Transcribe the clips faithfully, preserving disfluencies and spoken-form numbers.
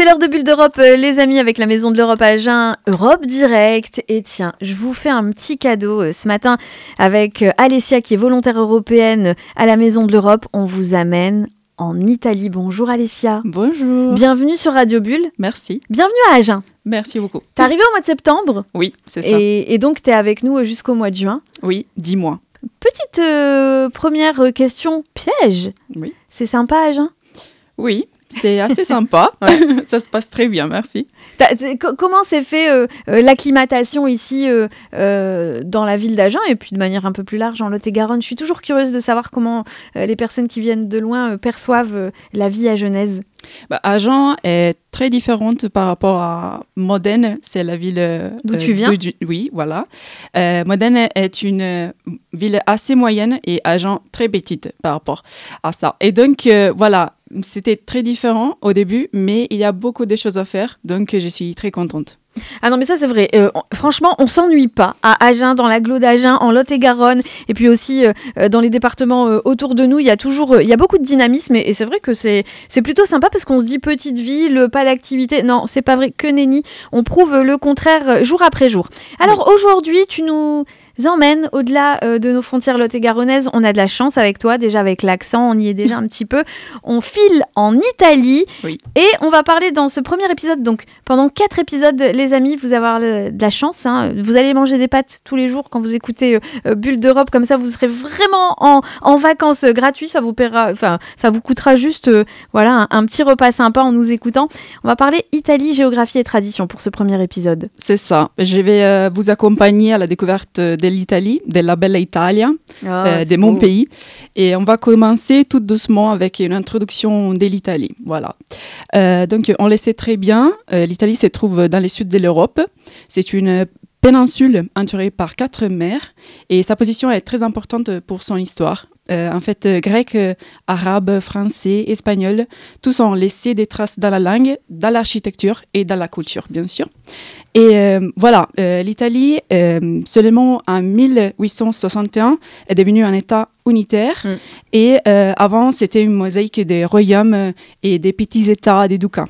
C'est l'heure de Bulle d'Europe, euh, les amis, avec la Maison de l'Europe à Agen, Europe Direct. Et tiens, je vous fais un petit cadeau euh, ce matin avec euh, Alessia, qui est volontaire européenne à la Maison de l'Europe. On vous amène en Italie. Bonjour Alessia. Bonjour. Bienvenue sur Radio Bulle. Merci. Bienvenue à Agen. Merci beaucoup. T'es arrivée au mois de septembre. Oui, c'est ça. Et, et donc, t'es avec nous jusqu'au mois de juin. Oui, dis-moi. Petite euh, première question piège. Oui. C'est sympa Agen ? Oui, c'est assez sympa. Ouais. Ça se passe très bien, merci. T'as, t'as, comment s'est fait euh, euh, l'acclimatation ici euh, euh, dans la ville d'Agen et puis de manière un peu plus large en Lot-et-Garonne ? Je suis toujours curieuse de savoir comment euh, les personnes qui viennent de loin euh, perçoivent euh, la vie agenaise. Bah, Agen est très différente par rapport à Modène, c'est la ville... Euh, D'où tu viens ? du, Oui, voilà. Euh, Modène est une euh, ville assez moyenne et Agen très petite par rapport à ça. Et donc, euh, voilà, c'était très différent au début, mais il y a beaucoup de choses à faire, donc je suis très contente. Ah non mais ça c'est vrai, euh, on, franchement on s'ennuie pas à Agen, dans l'agglo d'Agen, en Lot-et-Garonne et puis aussi euh, dans les départements euh, autour de nous, il y a toujours, euh, il y a beaucoup de dynamisme et, et c'est vrai que c'est, c'est plutôt sympa parce qu'on se dit petite ville, pas d'activité, non c'est pas vrai, que nenni, on prouve le contraire jour après jour. Alors oui. Aujourd'hui tu nous emmènes au-delà euh, de nos frontières lot-et-garonnaises, on a de la chance avec toi, déjà avec l'accent, on y est déjà un petit peu, on file en Italie oui. Et on va parler dans ce premier épisode, donc pendant quatre épisodes les amis, vous avez le, de la chance, hein. Vous allez manger des pâtes tous les jours quand vous écoutez euh, Bulle d'Europe, comme ça vous serez vraiment en, en vacances euh, gratuites, ça vous paiera, enfin ça vous coûtera juste euh, voilà, un, un petit repas sympa en nous écoutant. On va parler Italie, géographie et tradition pour ce premier épisode. C'est ça, je vais euh, vous accompagner à la découverte de l'Italie, de la bella Italia, oh, euh, de mon pays. Et on va commencer tout doucement avec une introduction de l'Italie. Voilà. Euh, donc, on le sait très bien, euh, l'Italie se trouve dans le sud de l'Europe. C'est une péninsule entourée par quatre mers et sa position est très importante pour son histoire. Euh, en fait, euh, grec, euh, arabe, français, espagnol, tous ont laissé des traces dans la langue, dans l'architecture et dans la culture, bien sûr. Et euh, voilà, euh, l'Italie, euh, seulement en mille huit cent soixante et un, est devenue un État unitaire. Mm. Et euh, avant, c'était une mosaïque des royaumes et des petits États, des ducats.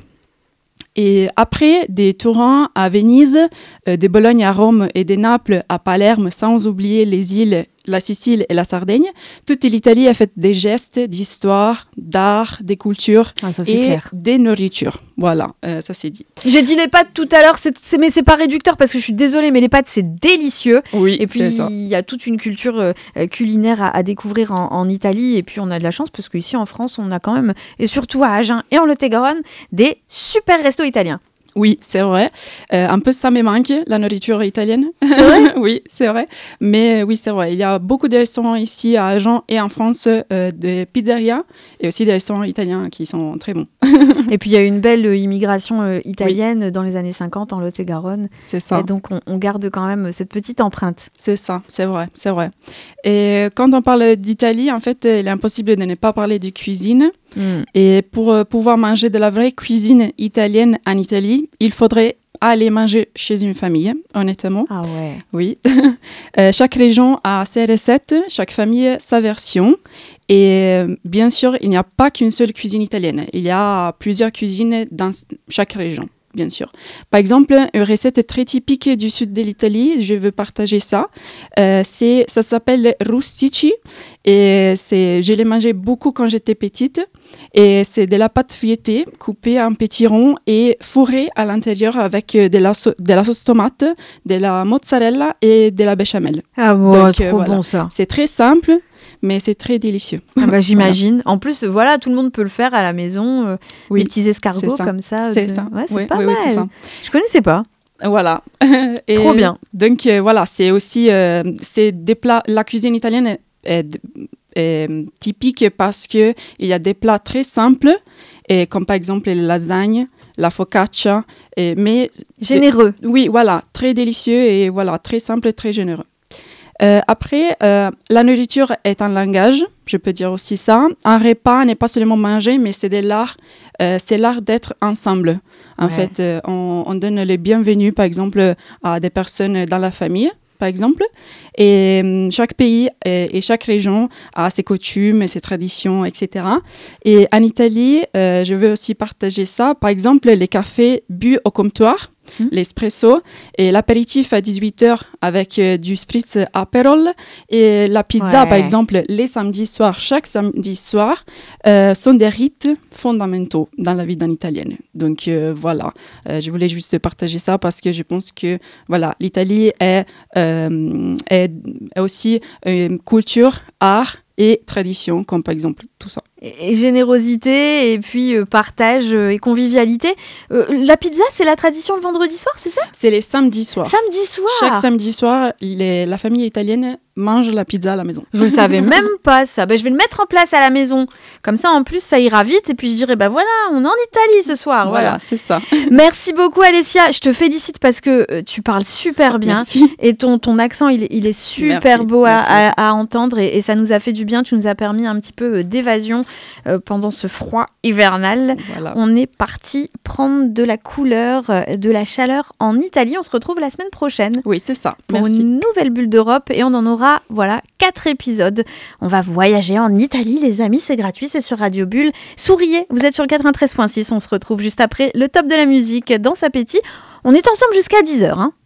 Et après, des Turins à Venise, euh, de Bologne à Rome et de Naples à Palerme, sans oublier les îles, la Sicile et la Sardaigne, toute l'Italie a fait des gestes d'histoire, d'art, des cultures ah, ça, c'est et clair. Des nourritures. Voilà, euh, ça c'est dit. J'ai dit les pâtes tout à l'heure, c'est, c'est, mais c'est pas réducteur parce que je suis désolée, mais les pâtes c'est délicieux. Oui, et puis il y a toute une culture euh, culinaire à, à découvrir en, en Italie. Et puis on a de la chance parce qu'ici en France, on a quand même, et surtout à Agen et en Lot-et-Garonne, des super restos italiens. Oui, c'est vrai. Euh, un peu ça me manque, la nourriture italienne. C'est vrai ? Oui, c'est vrai. Mais oui, c'est vrai. Il y a beaucoup de restaurants ici à Agen et en France, euh, des pizzerias et aussi des restaurants italiens qui sont très bons. Et puis il y a eu une belle euh, immigration euh, italienne oui. dans les années cinquante en Lot-et-Garonne. C'est ça. Et donc on, on garde quand même cette petite empreinte. C'est ça, c'est vrai, c'est vrai. Et quand on parle d'Italie, en fait, il est impossible de ne pas parler de cuisine. Mm. Et pour euh, pouvoir manger de la vraie cuisine italienne en Italie, il faudrait aller manger chez une famille, honnêtement. Ah ouais. Oui. euh, chaque région a ses recettes, chaque famille sa version. Et euh, bien sûr, il n'y a pas qu'une seule cuisine italienne. Il y a plusieurs cuisines dans chaque région. Bien sûr. Par exemple, une recette très typique du sud de l'Italie, je veux partager ça. Euh, c'est, ça s'appelle rustici et c'est, je l'ai mangé beaucoup quand j'étais petite. Et c'est de la pâte feuilletée, coupée en petits ronds et fourrée à l'intérieur avec de la, so- de la sauce tomate, de la mozzarella et de la béchamel. Ah bon, Donc, trop euh, voilà. bon ça. C'est très simple, mais c'est très délicieux. Ah bah, j'imagine. Voilà. En plus, voilà, tout le monde peut le faire à la maison. Euh, oui, des petits escargots comme ça. C'est de... ça. Ouais, c'est oui, pas oui, mal. Oui, c'est ça. Je connaissais pas. Voilà. Et trop bien. Donc euh, voilà, c'est aussi euh, c'est des plats. La cuisine italienne est, est, est typique parce que il y a des plats très simples, et comme par exemple les lasagnes, la focaccia, et, mais généreux. Et, oui, voilà, très délicieux et voilà, très simple, très généreux. Euh, après, euh, la nourriture est un langage, je peux dire aussi ça. Un repas n'est pas seulement manger, mais c'est de l'art, euh, c'est l'art d'être ensemble. En ouais. fait, euh, on, on donne les bienvenus, par exemple, à des personnes dans la famille, par exemple. Et euh, chaque pays et, et chaque région a ses coutumes, ses traditions, et cetera. Et en Italie, euh, je veux aussi partager ça. Par exemple, les cafés bu au comptoir, Mmh. l'espresso et l'apéritif à dix-huit heures avec euh, du spritz Aperol et la pizza, ouais. par exemple, les samedis soirs, chaque samedi soir, euh, sont des rites fondamentaux dans la vie d'un Italien. Donc euh, voilà, euh, je voulais juste partager ça parce que je pense que voilà, l'Italie est, euh, est aussi une culture, art et tradition, comme par exemple tout ça. Et générosité, et puis euh, partage euh, et convivialité. Euh, la pizza, c'est la tradition le vendredi soir, c'est ça ? C'est les samedis soirs. Samedi soir ? Chaque samedi soir, les, la famille italienne mange la pizza à la maison. Je ne savais même pas ça. Ben, je vais le mettre en place à la maison. Comme ça, en plus, ça ira vite. Et puis, je dirai, ben voilà, on est en Italie ce soir. Voilà, voilà. c'est ça. Merci beaucoup, Alessia. Je te félicite parce que euh, tu parles super bien. Merci. Et ton, ton accent, il, il est super Merci. beau à, Merci. à, à entendre. Et, et ça nous a fait du bien. Tu nous as permis un petit peu euh, d'évasion euh, pendant ce froid hivernal. Voilà. On est parti prendre de la couleur, euh, de la chaleur en Italie. On se retrouve la semaine prochaine. Oui, c'est ça. Pour Merci. une nouvelle bulle d'Europe. Et on en aura, voilà, quatre épisodes. On va voyager en Italie, les amis. C'est gratuit, c'est sur Radio Bulle. Souriez, vous êtes sur le quatre-vingt-treize virgule six. On se retrouve juste après le top de la musique dans Appétit. On est ensemble jusqu'à dix heures. Hein.